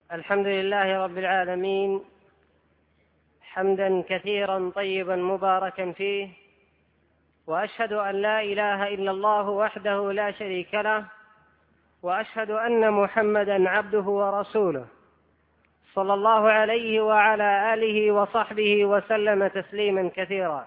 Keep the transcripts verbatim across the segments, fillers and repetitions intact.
الحمد لله رب العالمين، حمدا كثيرا طيبا مباركا فيه، وأشهد أن لا إله إلا الله وحده لا شريك له، وأشهد أن محمدا عبده ورسوله صلى الله عليه وعلى آله وصحبه وسلم تسليما كثيرا.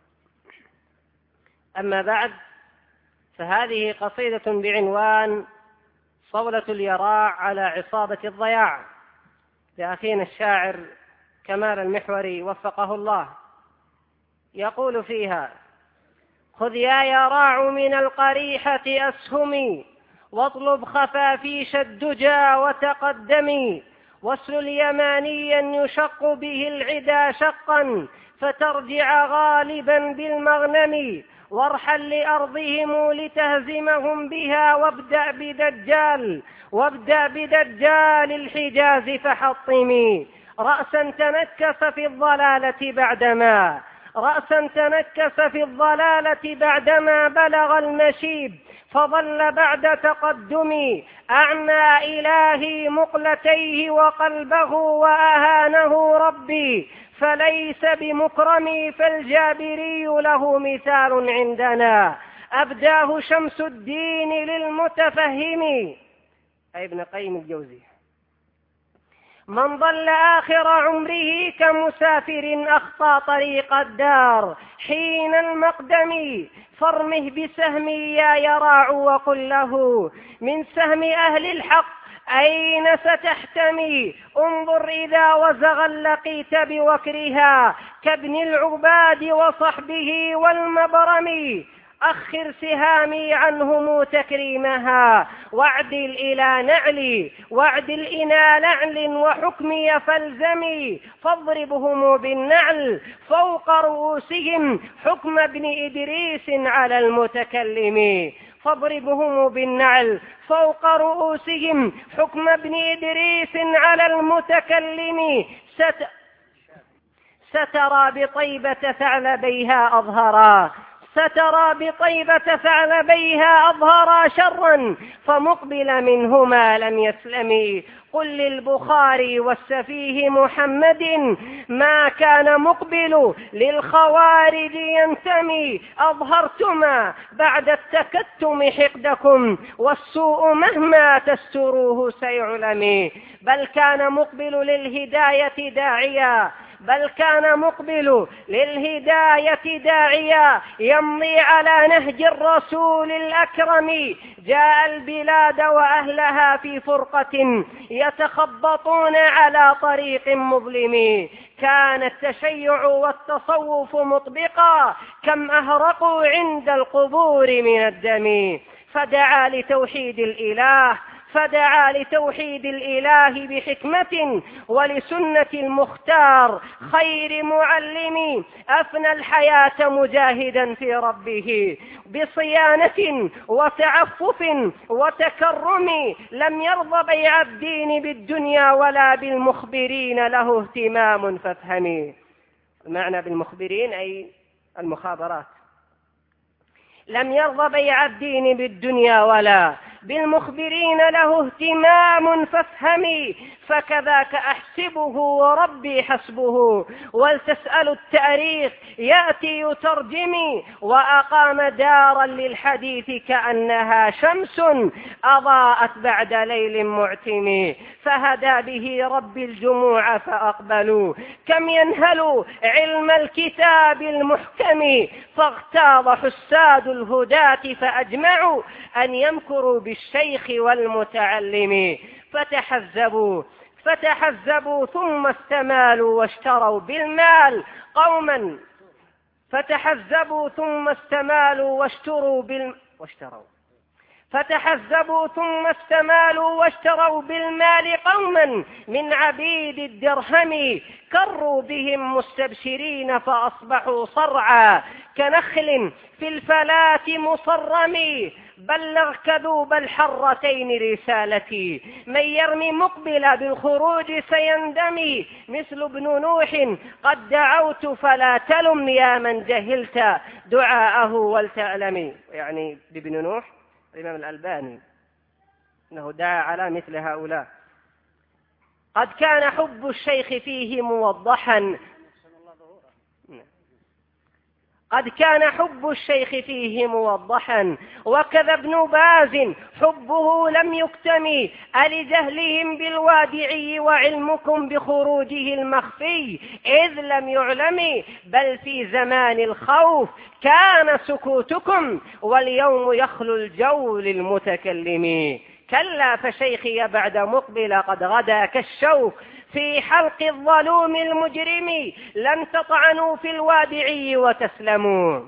أما بعد، فهذه قصيدة بعنوان صولة اليراع على عصابة الضياع لأخينا الشاعر كمال المحوري وفقه الله. يقول فيها: خذ يا يراع من القريحة أسهمي، واطلب خفافيش الدجى وتقدمي، واسلل يمانيا يشق به العدا شقا، فترجع غالبا بالمغنم، وارحل لأرضهم لتهزمهم بها، وابدأ بدجال وابدأ بدجال الحجاز فحطمي، رأسا تنكس في الضلالة بعدما رأسا تنكس في الضلالة بعدما بلغ المشيب، فظل بعد تقدمي أعمى إلهي مقلتيه وقلبه، وأهانه ربي فليس بمكرمي، فالجابري له مثال عندنا أبداه شمس الدين للمتفهم، أي ابن قيم الجوزي. من ضل آخر عمره كمسافر أخطى طريق الدار حين المقدم، فارمه بسهمي يا يراع وقل له من سهم أهل الحق أين ستحتمي، انظر إذا وزغا لقيت بوكرها كابن العباد وصحبه والمبرم، أخر سهامي عنهم تكريمها، واعدل إلى نعلي واعدل إلى نعل وحكمي فالزمي، فاضربهم بالنعل فوق رؤوسهم حكم ابن إدريس على المتكلم، فاضربهم بالنعل فوق رؤوسهم حكم ابن إدريس على المتكلم، ست سترى بطيبة ثعلبيها أظهرا سترى بطيبة ثعلبيها أظهرا شرا، فمقبل منهما لم يسلم، قل للبخاري والسفيه محمد ما كان مقبل للخوارج ينتمي، أظهرتما بعد التكتم حقدكم، والسوء مهما تستروه سيعلم، بل كان مقبل للهداية داعيا بل كان مقبل للهداية داعيا يمضي على نهج الرسول الأكرم، جاء البلاد وأهلها في فرقة يتخبطون على طريق مظلم، كان التشيع والتصوف مطبقا كم أهرقوا عند القبور من الدم، فدعا لتوحيد الإله فدعا لتوحيد الإله بحكمة ولسنة المختار خير معلم، أفنى الحياة مجاهدا في ربه بصيانة وتعفف وتكرم، لم يرضى بيع الدين بالدنيا ولا بالمخبرين له اهتمام فافهمي. المعنى بالمخبرين أي المخابرات. لم يرضى بيع الدين بالدنيا ولا بالمخبرين له اهتمام فافهمي، فكذاك أحسبه وربي حسبه، ولتسأل التاريخ يأتي يترجمي، وأقام دارا للحديث كأنها شمس أضاءت بعد ليل معتم، فهدى به ربي الجموع فأقبلوا كم ينهلوا علم الكتاب المحكم، فاغتاظ حساد الهداة فأجمعوا أن يمكروا بالشيخ والمتعلم، فتحزبوا فتحزبوا ثم استمالوا واشتروا بالمال قوما فتحزبوا ثم استمالوا واشتروا بال واشتروا فتحزبوا ثم استمالوا واشتروا بالمال قوما من عبيد الدرهم، كروا بهم مستبشرين فأصبحوا صرعا كنخل في الفلاة مصرم، بلغ كذوب الحرتين رسالتي، من يرمي مقبل بالخروج سيندمي، مثل ابن نوح قد دعوت فلا تلم يا من جهلت دعاءه ولتألمي. يعني بابن نوح الإمام الألباني أنه دعا على مثل هؤلاء. قد كان حب الشيخ فيه موضحا قد كان حب الشيخ فيه موضحا وكذا ابن باز حبه لم يكتم ألجهلهم بالوادعي وعلمكم بخروجه المخفي إذ لم يعلم بل في زمان الخوف كان سكوتكم واليوم يخلو الجو للمتكلم. كلا فشيخي بعد مقبل قد غدا كالشوك في حلق الظلوم المجرم لن تطعنوا في الوادعي وتسلموا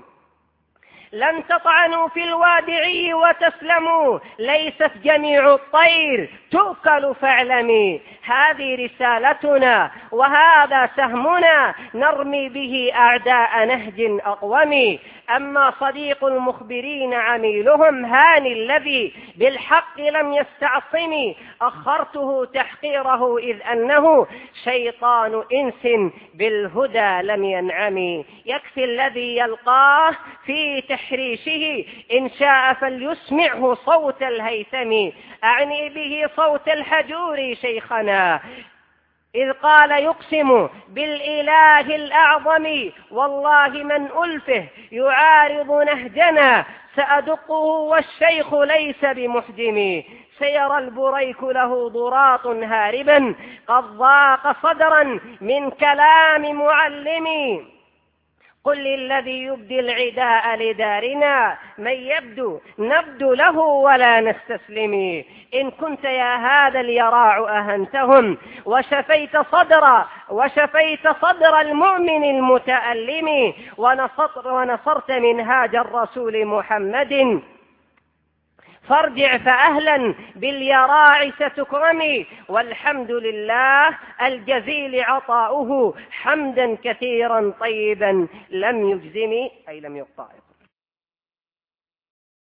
لن تطعنوا في الوادعي وتسلموا ليست جميع الطير تؤكل فاعلمي هذه رسالتنا وهذا سهمنا نرمي به أعداء نهج أقوم. أما صديق المخبرين عميلهم هاني الذي بالحق لم يستعصم أخرته تحقيره إذ أنه شيطان إنس بالهدى لم ينعم. يكفي الذي يلقاه في تحريشه إن شاء فليسمعه صوت الهيثم أعني به صوت الحجور شيخنا إذ قال يقسم بالإله الأعظم والله من ألفه يعارض نهجنا سأدقه والشيخ ليس بمحجم. سيرى البريك له ضراط هاربا قد ضاق صدرا من كلام معلم. قل للذي يبدي العداء لدارنا من يبدو نبدو له ولا نستسلم. إن كنت يا هذا اليراع أهنتهم وشفيت صدر وشفيت صدر المؤمن المتألم ونصرت, ونصرت منهاج الرسول محمد فارجع فأهلا باليراع ستكرمي. والحمد لله الجزيل عطاؤه حمدا كثيرا طيبا لم يجزم أي لم يقطع.